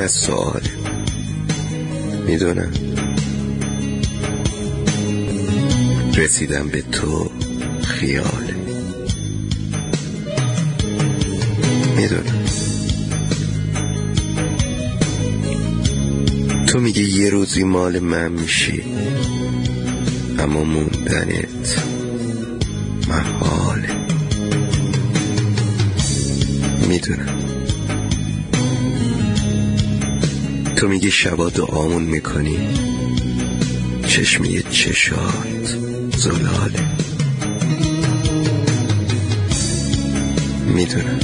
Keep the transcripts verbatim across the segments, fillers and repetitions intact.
از سؤاله. میدونم رسیدم به تو خیاله. میدونم تو میگه یه روزی مال من میشی، اما موندنت محاله. میدونم تو میگه شبا دعامون میکنی، چشمی چشات زلاله. میدونم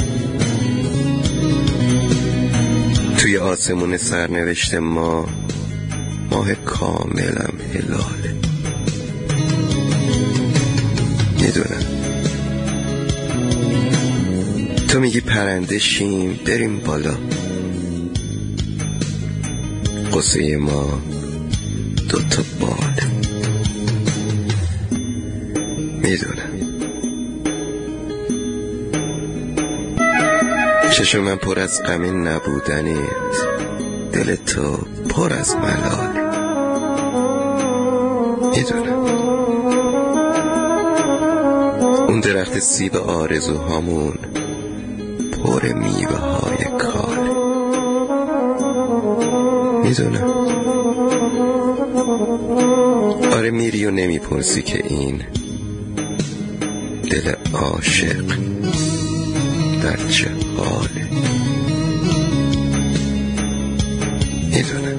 توی آسمون سرنوشت ما ماه کاملم هلاله. میدونم تو میگی پرنده شیم بریم بالا، قصه ما دوتا باله. میدونم چشم من پر از غم نبودنت، دل تو پر از ملاله. میدونم اون درخت سیب آرزوهامون پر میوه های کاله. میدونم آره میری و نمیپرسی که این دل عاشق در چه حاله. میدونم